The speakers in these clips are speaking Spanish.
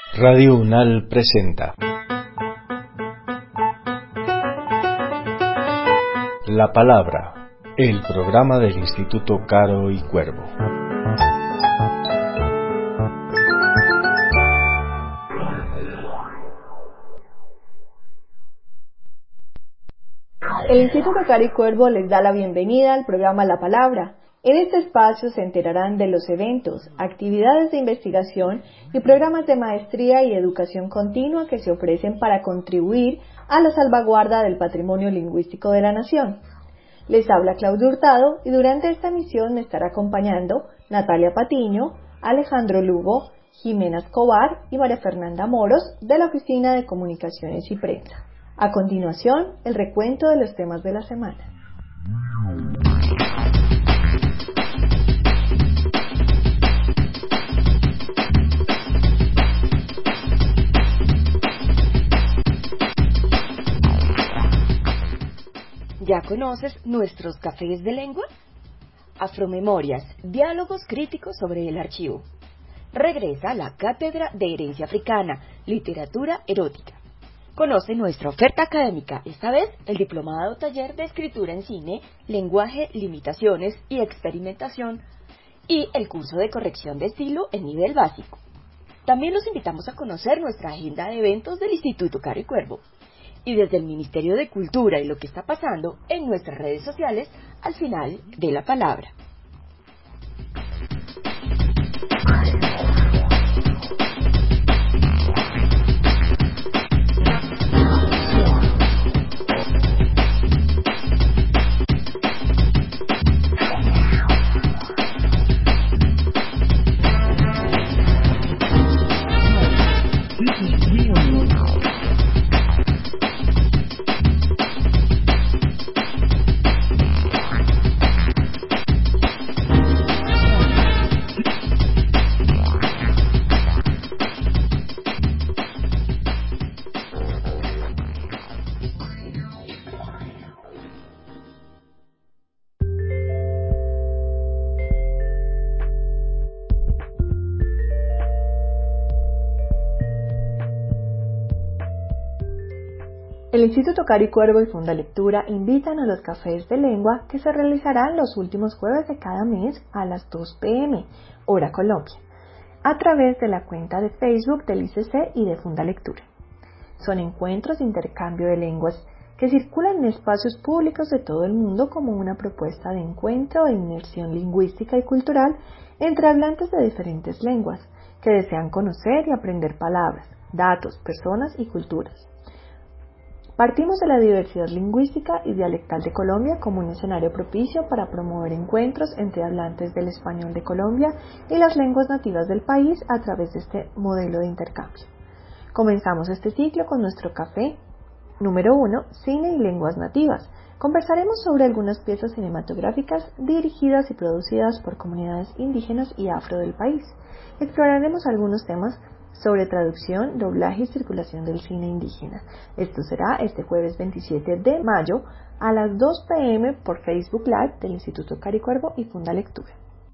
Radio UNAL presenta La Palabra, el programa del Instituto Caro y Cuervo. El Instituto Caro y Cuervo les da la bienvenida al programa La Palabra. En este espacio se enterarán de los eventos, actividades de investigación y programas de maestría y educación continua que se ofrecen para contribuir a la salvaguarda del patrimonio lingüístico de la nación. Les habla Claudio Hurtado y durante esta emisión me estará acompañando Natalia Patiño, Alejandro Lugo, Jimena Escobar y María Fernanda Moros de la Oficina de Comunicaciones y Prensa. A continuación, el recuento de los temas de la semana. ¿Ya conoces nuestros cafés de lengua? Afromemorias, diálogos críticos sobre el archivo. Regresa a la Cátedra de Herencia Africana, Literatura Erótica. Conoce nuestra oferta académica, esta vez el Diplomado Taller de Escritura en Cine, Lenguaje, Limitaciones y Experimentación y el curso de corrección de estilo en nivel básico. También los invitamos a conocer nuestra agenda de eventos del Instituto Caro y Cuervo. Y desde el Ministerio de Cultura y lo que está pasando en nuestras redes sociales al final de la palabra. El Instituto Caro y Cuervo y Fundalectura invitan a los cafés de lengua que se realizarán los últimos jueves de cada mes a las 2 p.m., hora Colombia, a través de la cuenta de Facebook del ICC y de Fundalectura. Son encuentros de intercambio de lenguas que circulan en espacios públicos de todo el mundo como una propuesta de encuentro e inmersión lingüística y cultural entre hablantes de diferentes lenguas que desean conocer y aprender palabras, datos, personas y culturas. Partimos de la diversidad lingüística y dialectal de Colombia como un escenario propicio para promover encuentros entre hablantes del español de Colombia y las lenguas nativas del país a través de este modelo de intercambio. Comenzamos este ciclo con nuestro café número 1, Cine y Lenguas Nativas. Conversaremos sobre algunas piezas cinematográficas dirigidas y producidas por comunidades indígenas y afro del país. Exploraremos algunos temas sobre traducción, doblaje y circulación del cine indígena. Esto será este jueves 27 de mayo a las 2 p.m. por Facebook Live del Instituto Caro y Cuervo y Fundalectura.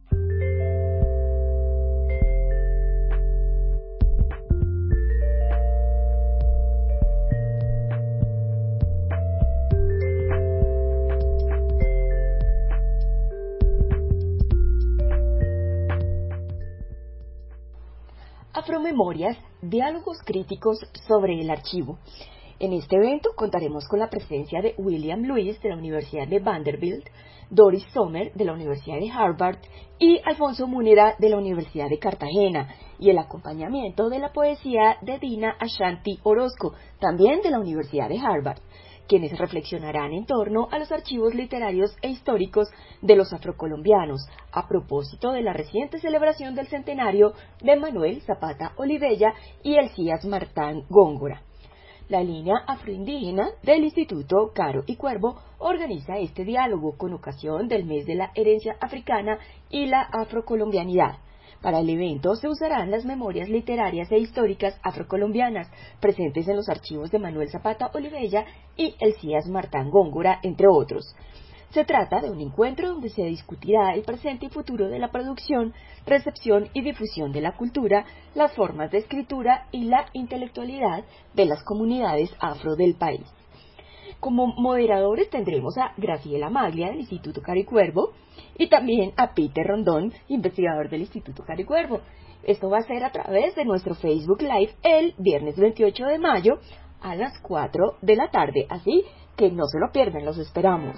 Afromemorias, diálogos críticos sobre el archivo. En este evento contaremos con la presencia de William Lewis de la Universidad de Vanderbilt, Doris Sommer de la Universidad de Harvard y Alfonso Múnera de la Universidad de Cartagena y el acompañamiento de la poesía de Dina Ashanti Orozco, también de la Universidad de Harvard, quienes reflexionarán en torno a los archivos literarios e históricos de los afrocolombianos, a propósito de la reciente celebración del centenario de Manuel Zapata Olivella y Elías Martán Góngora. La línea afroindígena del Instituto Caro y Cuervo organiza este diálogo con ocasión del mes de la herencia africana y la afrocolombianidad. Para el evento se usarán las memorias literarias e históricas afrocolombianas presentes en los archivos de Manuel Zapata Olivella y Elías Martán Góngora, entre otros. Se trata de un encuentro donde se discutirá el presente y futuro de la producción, recepción y difusión de la cultura, las formas de escritura y la intelectualidad de las comunidades afro del país. Como moderadores tendremos a Graciela Maglia del Instituto Caricuervo y también a Peter Rondón, investigador del Instituto Caricuervo. Esto va a ser a través de nuestro Facebook Live el viernes 28 de mayo a las 4 de la tarde, así que no se lo pierdan, los esperamos.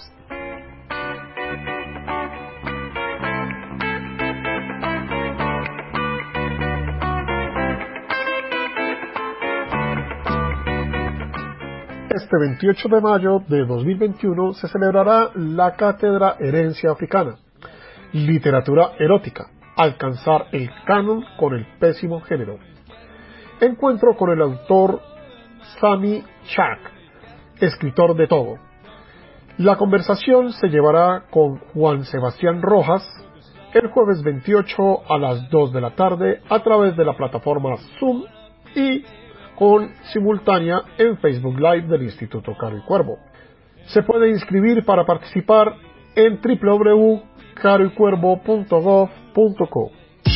Este 28 de mayo de 2021 se celebrará la cátedra Herencia Africana, Literatura Erótica, alcanzar el canon con el pésimo género. Encuentro con el autor Sami Chak, escritor de todo. La conversación se llevará con Juan Sebastián Rojas el jueves 28 a las 2 de la tarde a través de la plataforma Zoom y con simultánea en Facebook Live del Instituto Caricuervo. Se puede inscribir para participar en www.caricuervo.gov.co.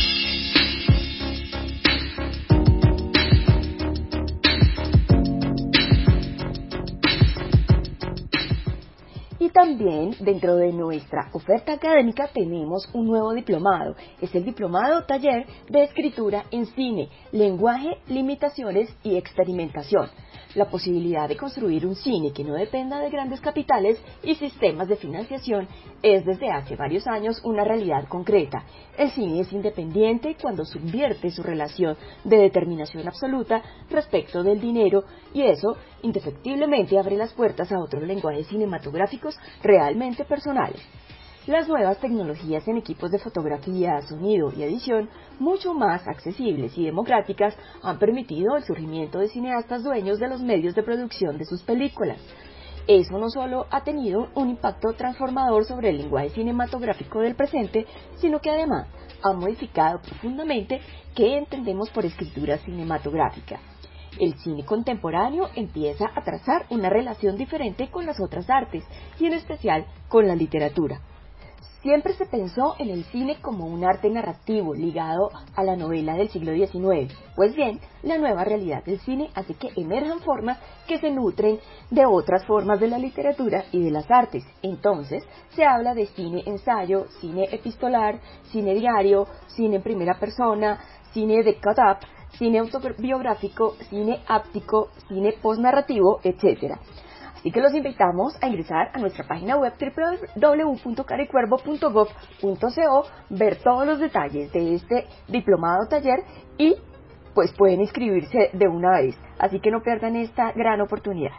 Y también dentro de nuestra oferta académica tenemos un nuevo diplomado. Es el Diplomado Taller de Escritura en Cine, Lenguaje, Limitaciones y Experimentación. La posibilidad de construir un cine que no dependa de grandes capitales y sistemas de financiación es desde hace varios años una realidad concreta. El cine es independiente cuando subvierte su relación de determinación absoluta respecto del dinero y eso indefectiblemente abre las puertas a otros lenguajes cinematográficos realmente personales. Las nuevas tecnologías en equipos de fotografía, sonido y edición, mucho más accesibles y democráticas, han permitido el surgimiento de cineastas dueños de los medios de producción de sus películas. Eso no solo ha tenido un impacto transformador sobre el lenguaje cinematográfico del presente, sino que además ha modificado profundamente qué entendemos por escritura cinematográfica. El cine contemporáneo empieza a trazar una relación diferente con las otras artes y en especial con la literatura. Siempre se pensó en el cine como un arte narrativo ligado a la novela del siglo XIX. Pues bien, la nueva realidad del cine hace que emerjan formas que se nutren de otras formas de la literatura y de las artes. Entonces, se habla de cine ensayo, cine epistolar, cine diario, cine en primera persona, cine de cut-up, cine autobiográfico, cine áptico, cine postnarrativo, etc. Así que los invitamos a ingresar a nuestra página web www.caricuervo.gov.co, ver todos los detalles de este diplomado taller y pues pueden inscribirse de una vez. Así que no pierdan esta gran oportunidad.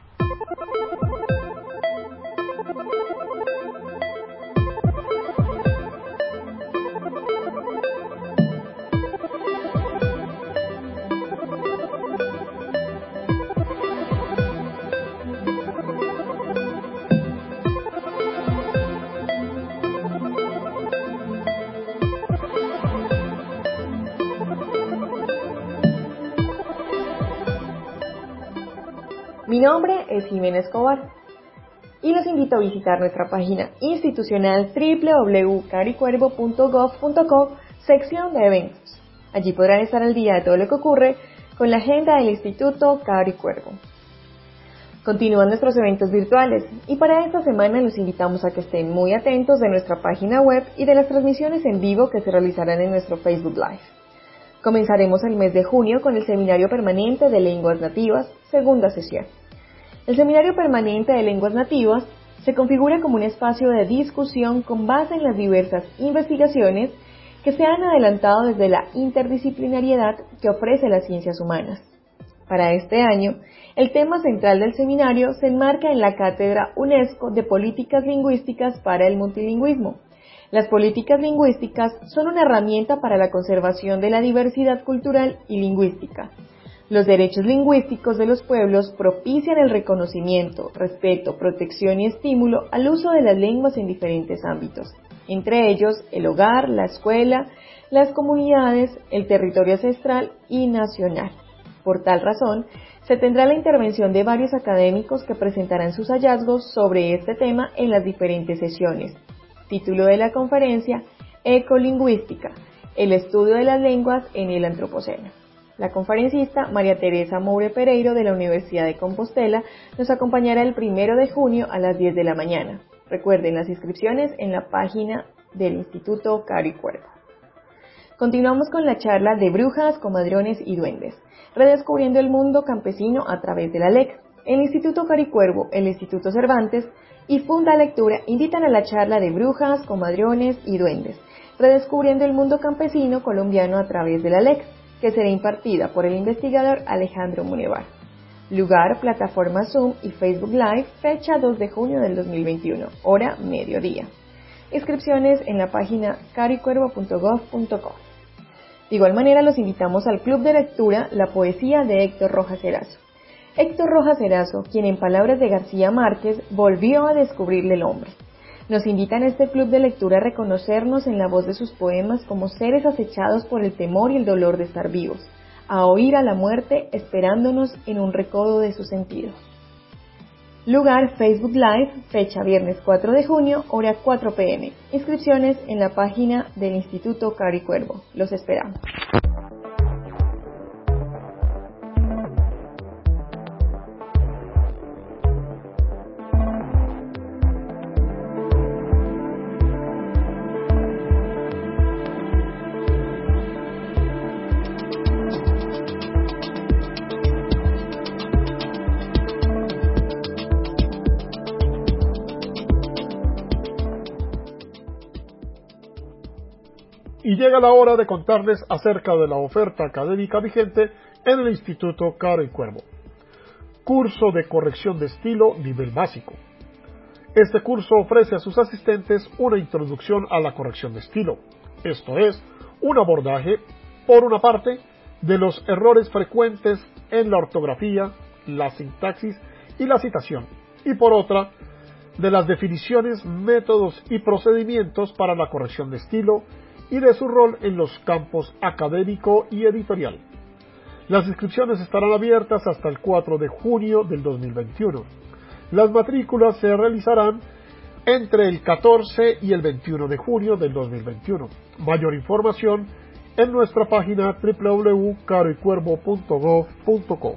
Mi nombre es Jimena Escobar y los invito a visitar nuestra página institucional www.caricuervo.gov.co, sección de eventos. Allí podrán estar al día de todo lo que ocurre con la agenda del Instituto Caricuervo. Continúan nuestros eventos virtuales y para esta semana los invitamos a que estén muy atentos de nuestra página web y de las transmisiones en vivo que se realizarán en nuestro Facebook Live. Comenzaremos el mes de junio con el Seminario Permanente de Lenguas Nativas, segunda sesión. El Seminario Permanente de Lenguas Nativas se configura como un espacio de discusión con base en las diversas investigaciones que se han adelantado desde la interdisciplinariedad que ofrece las ciencias humanas. Para este año, el tema central del seminario se enmarca en la Cátedra UNESCO de Políticas Lingüísticas para el Multilingüismo. Las políticas lingüísticas son una herramienta para la conservación de la diversidad cultural y lingüística. Los derechos lingüísticos de los pueblos propician el reconocimiento, respeto, protección y estímulo al uso de las lenguas en diferentes ámbitos, entre ellos el hogar, la escuela, las comunidades, el territorio ancestral y nacional. Por tal razón, se tendrá la intervención de varios académicos que presentarán sus hallazgos sobre este tema en las diferentes sesiones. Título de la conferencia: Ecolingüística, el estudio de las lenguas en el Antropoceno. La conferencista María Teresa Moure Pereiro de la Universidad de Compostela nos acompañará el 1 de junio a las 10 de la mañana. Recuerden las inscripciones en la página del Instituto Caro y Cuervo. Continuamos con la charla de Brujas, Comadrones y Duendes, redescubriendo el mundo campesino a través de la LEC. El Instituto Caro y Cuervo, el Instituto Cervantes y Funda Lectura invitan a la charla de Brujas, Comadrones y Duendes, redescubriendo el mundo campesino colombiano a través de la LEC, que será impartida por el investigador Alejandro Munevar. Lugar, plataforma Zoom y Facebook Live, fecha 2 de junio del 2021, hora mediodía. Inscripciones en la página caroycuervo.gov.co. De igual manera los invitamos al Club de Lectura La Poesía de Héctor Rojas Erazo. Héctor Rojas Erazo, quien en palabras de García Márquez, volvió a descubrirle el hombre. Nos invitan a este club de lectura a reconocernos en la voz de sus poemas como seres acechados por el temor y el dolor de estar vivos, a oír a la muerte esperándonos en un recodo de sus sentidos. Lugar, Facebook Live, fecha viernes 4 de junio, hora 4 p.m. Inscripciones en la página del Instituto Caro y Cuervo. Los esperamos. Y llega la hora de contarles acerca de la oferta académica vigente en el Instituto Caro y Cuervo. Curso de corrección de estilo nivel básico. Este curso ofrece a sus asistentes una introducción a la corrección de estilo, esto es, un abordaje, por una parte, de los errores frecuentes en la ortografía, la sintaxis y la citación, y por otra, de las definiciones, métodos y procedimientos para la corrección de estilo y de su rol en los campos académico y editorial. Las inscripciones estarán abiertas hasta el 4 de junio del 2021. Las matrículas se realizarán entre el 14 y el 21 de junio del 2021. Mayor información en nuestra página www.caroycuervo.gov.co.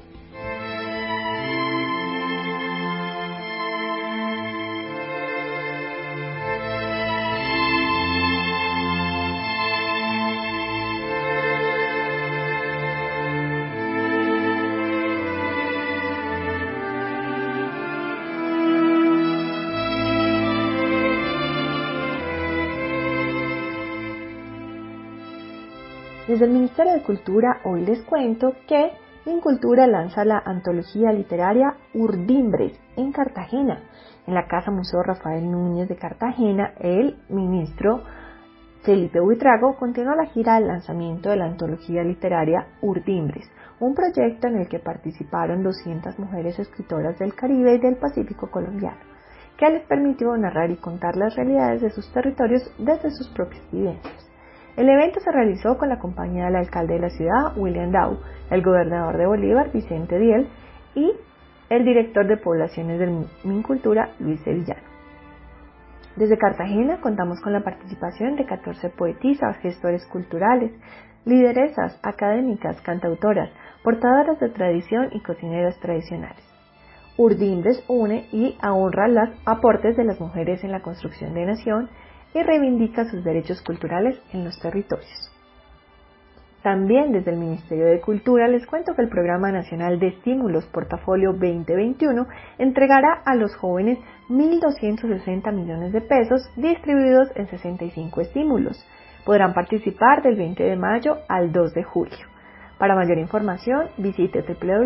Desde el Ministerio de Cultura hoy les cuento que Mincultura lanza la antología literaria Urdimbres en Cartagena. En la Casa Museo Rafael Núñez de Cartagena, el ministro Felipe Buitrago continúa la gira del lanzamiento de la antología literaria Urdimbres, un proyecto en el que participaron 200 mujeres escritoras del Caribe y del Pacífico colombiano, que les permitió narrar y contar las realidades de sus territorios desde sus propias vivencias. El evento se realizó con la compañía del alcalde de la ciudad, William Dow, el gobernador de Bolívar, Vicente Diel, y el director de poblaciones de Mincultura, Luis Sevillano. Desde Cartagena contamos con la participación de 14 poetisas, gestores culturales, lideresas, académicas, cantautoras, portadoras de tradición y cocineras tradicionales. Urdimbres une y honra los aportes de las mujeres en la construcción de nación y reivindica sus derechos culturales en los territorios. También desde el Ministerio de Cultura les cuento que el Programa Nacional de Estímulos Portafolio 2021 entregará a los jóvenes 1.260 millones de pesos distribuidos en 65 estímulos. Podrán participar del 20 de mayo al 2 de julio. Para mayor información visite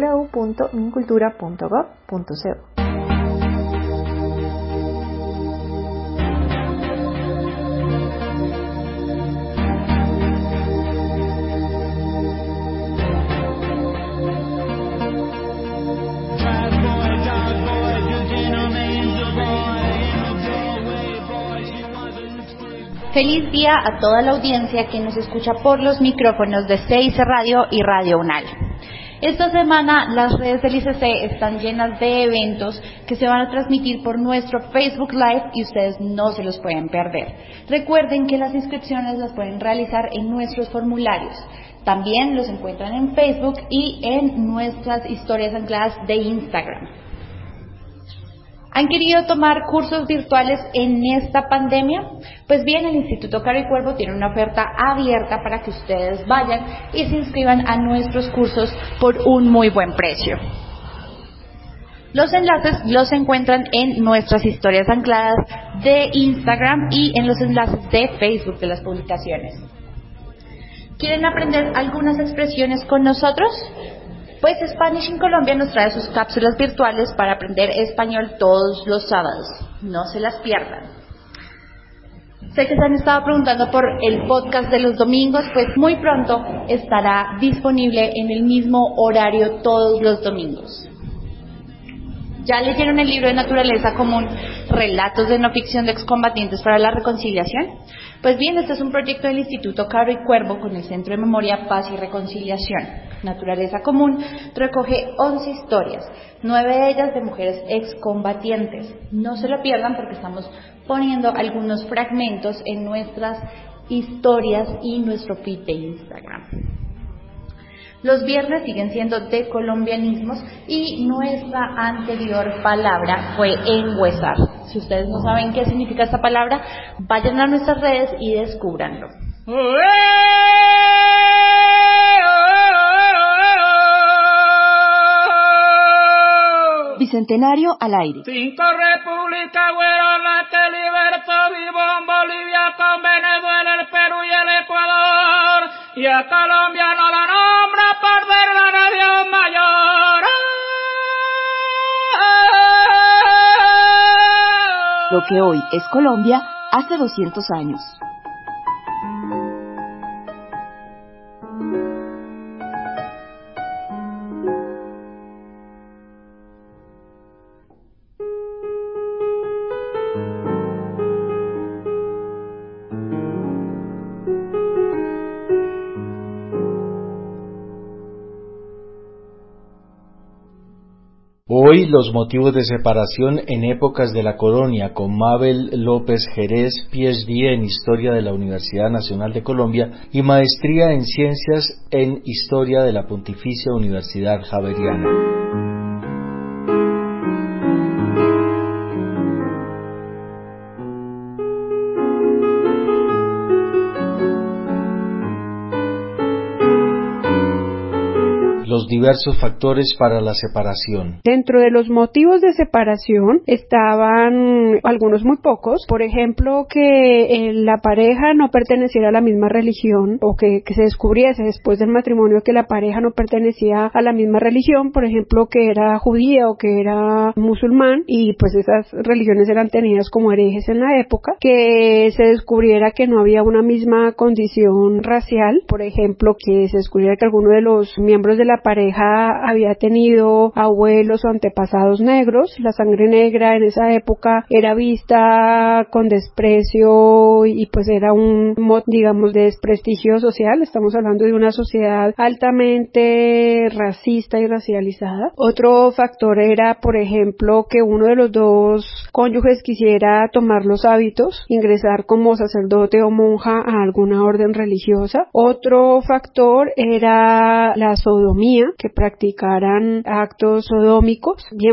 www.mincultura.gov.co. Feliz día a toda la audiencia que nos escucha por los micrófonos de CIC Radio y Radio UNAL. Esta semana las redes del ICC están llenas de eventos que se van a transmitir por nuestro Facebook Live y ustedes no se los pueden perder. Recuerden que las inscripciones las pueden realizar en nuestros formularios. También los encuentran en Facebook y en nuestras historias ancladas de Instagram. ¿Han querido tomar cursos virtuales en esta pandemia? Pues bien, el Instituto Caro y Cuervo tiene una oferta abierta para que ustedes vayan y se inscriban a nuestros cursos por un muy buen precio. Los enlaces los encuentran en nuestras historias ancladas de Instagram y en los enlaces de Facebook de las publicaciones. ¿Quieren aprender algunas expresiones con nosotros? Pues Spanish in Colombia nos trae sus cápsulas virtuales para aprender español todos los sábados. No se las pierdan. Sé que se han estado preguntando por el podcast de los domingos, pues muy pronto estará disponible en el mismo horario todos los domingos. ¿Ya leyeron el libro de Naturaleza Común, Relatos de no ficción de excombatientes para la reconciliación? Pues bien, este es un proyecto del Instituto Caro y Cuervo con el Centro de Memoria, Paz y Reconciliación. Naturaleza Común recoge 11 historias, 9 de ellas de mujeres excombatientes. No se lo pierdan porque estamos poniendo algunos fragmentos en nuestras historias y nuestro feed de Instagram. Los viernes siguen siendo de colombianismos y nuestra anterior palabra fue enhuesar. Si ustedes no saben qué significa esta palabra, vayan a nuestras redes y descúbranlo. Bicentenario al aire. 5 repúblicas fueron las que libertó Vivón Bolivia con Venezuela, el Perú y el Ecuador. Y a Colombia no la nombra por ser la nación mayor. Lo que hoy es Colombia hace 200 años. Hoy los motivos de separación en épocas de la colonia, con Mabel López Jerez, PhD en Historia de la Universidad Nacional de Colombia y maestría en Ciencias en Historia de la Pontificia Universidad Javeriana. Los diversos factores para la separación. Dentro de los motivos de separación estaban algunos muy pocos, por ejemplo que la pareja no perteneciera a la misma religión o que se descubriese después del matrimonio que la pareja no pertenecía a la misma religión, por ejemplo que era judía o que era musulmán y pues esas religiones eran tenidas como herejes en la época, que se descubriera que no había una misma condición racial, por ejemplo que se descubriera que alguno de los miembros de la pareja había tenido abuelos o antepasados negros. La sangre negra en esa época era vista con desprecio y pues era un modo, digamos, de desprestigio social. Estamos hablando de una sociedad altamente racista y racializada. Otro factor era, por ejemplo, que uno de los dos cónyuges quisiera tomar los hábitos, ingresar como sacerdote o monja a alguna orden religiosa. Otro factor era la sodomía, que practicaran actos sodómicos, bien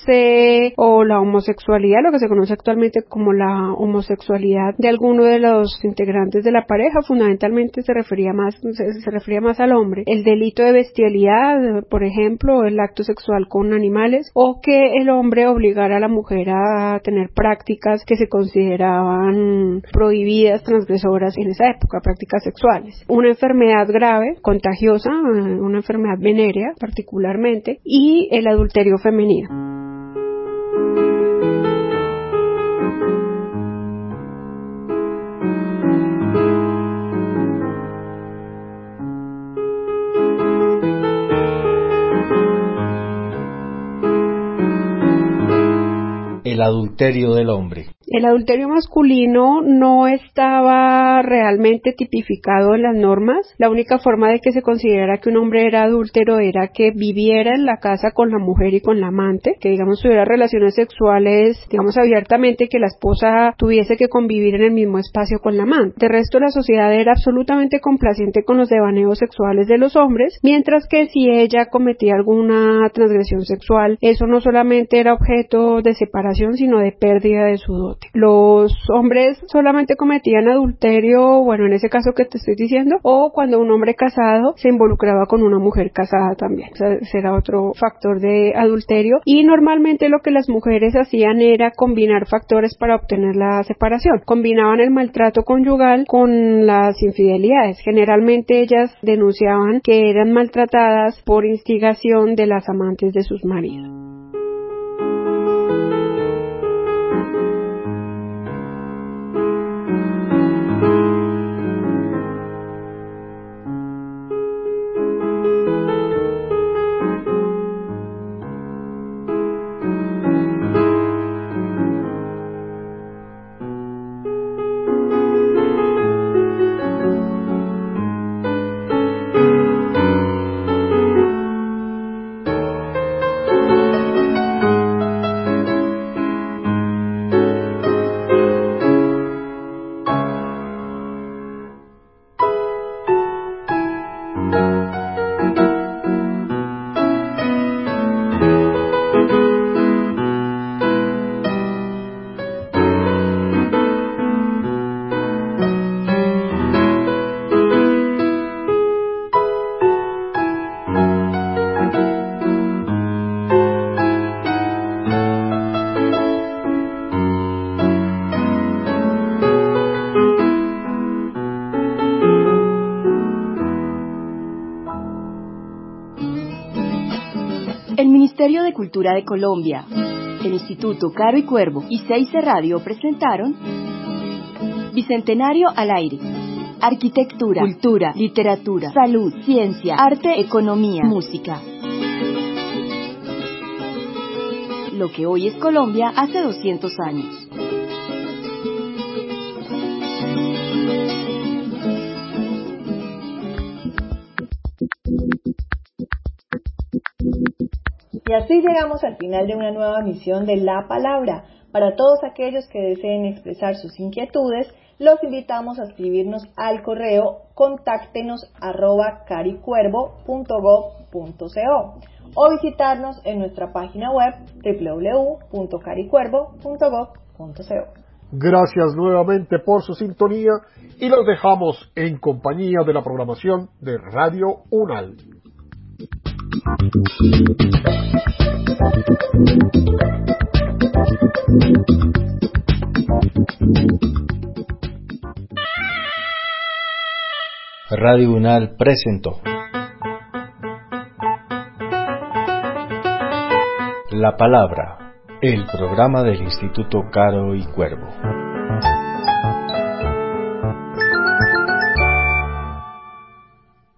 fuese o la homosexualidad, lo que se conoce actualmente como la homosexualidad de alguno de los integrantes de la pareja. Fundamentalmente se refería más al hombre. El delito de bestialidad, por ejemplo, el acto sexual con animales, o que el hombre obligara a la mujer a tener prácticas que se consideraban prohibidas, transgresoras en esa época, prácticas sexuales. Una enfermedad grave, contagiosa, una enfermedad venérea particularmente, y el adulterio femenino. El adulterio del hombre. El adulterio masculino no estaba realmente tipificado en las normas. La única forma de que se considerara que un hombre era adúltero era que viviera en la casa con la mujer y con la amante, que digamos tuviera relaciones sexuales, digamos abiertamente, que la esposa tuviese que convivir en el mismo espacio con la amante. De resto, la sociedad era absolutamente complaciente con los devaneos sexuales de los hombres, mientras que si ella cometía alguna transgresión sexual, eso no solamente era objeto de separación, sino de pérdida de su dote. Los hombres solamente cometían adulterio, bueno, en ese caso que te estoy diciendo, o cuando un hombre casado se involucraba con una mujer casada también. O sea, ese era otro factor de adulterio, y normalmente lo que las mujeres hacían era combinar factores para obtener la separación. Combinaban el maltrato conyugal con las infidelidades. Generalmente ellas denunciaban que eran maltratadas por instigación de las amantes de sus maridos. El Ministerio de Cultura de Colombia, el Instituto Caro y Cuervo y Seize Radio presentaron Bicentenario al aire. Arquitectura, cultura, literatura, salud, ciencia, arte, economía, música. Lo que hoy es Colombia hace 200 años. Y así llegamos al final de una nueva emisión de La Palabra. Para todos aquellos que deseen expresar sus inquietudes, los invitamos a escribirnos al correo contáctenos@caricuervo.gov.co o visitarnos en nuestra página web www.caricuervo.gov.co. Gracias nuevamente por su sintonía y los dejamos en compañía de la programación de Radio UNAL. Radio UNAL presentó La Palabra, el programa del Instituto Caro y Cuervo.